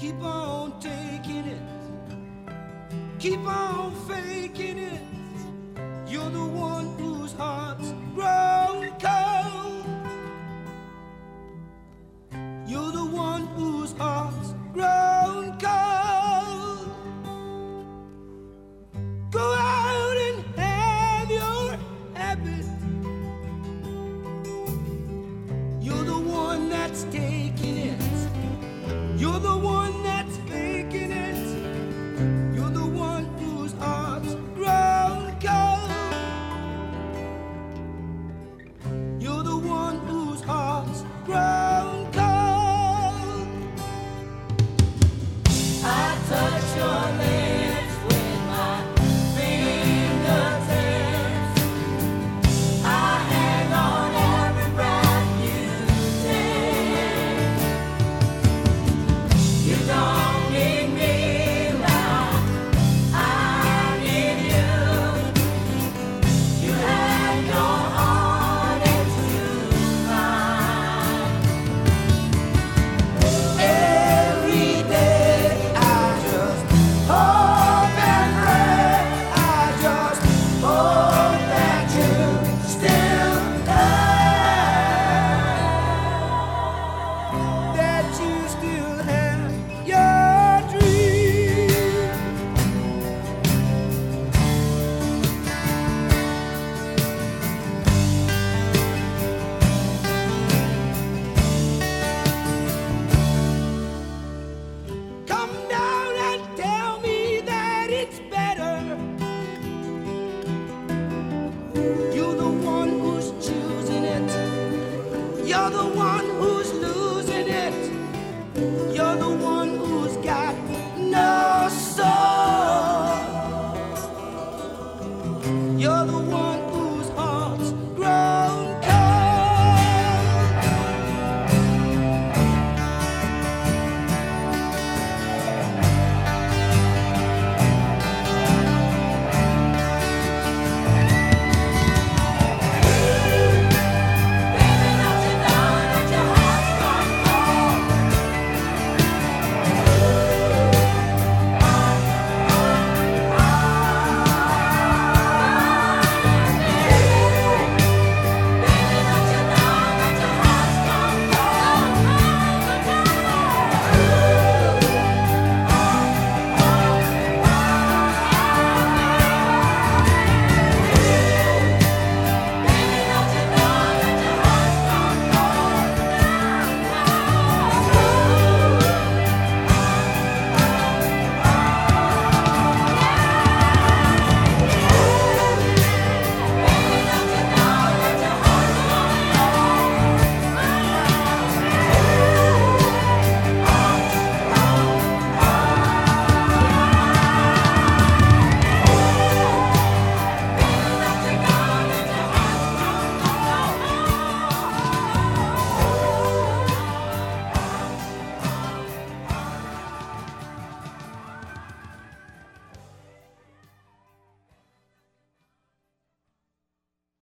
Keep on taking it, keep on faking it. You're the one whose heart's grown cold. You're the one whose heart's grown cold. Go out and have your habit. You're the one that's taking it. You're the one that's faking it. You're the one whose heart's grown cold. You're the one whose heart's grown cold. I touch your lips with my fingertips. I hang on every breath you take. You don't need me now, I need you. You have your heart into mine. Every day I just hope and pray. I just hope that you still have, that you still have your dream. Come down and tell me that it's better. You're the one who's choosing it. You're the one who's losing it. You're the one who's got no soul.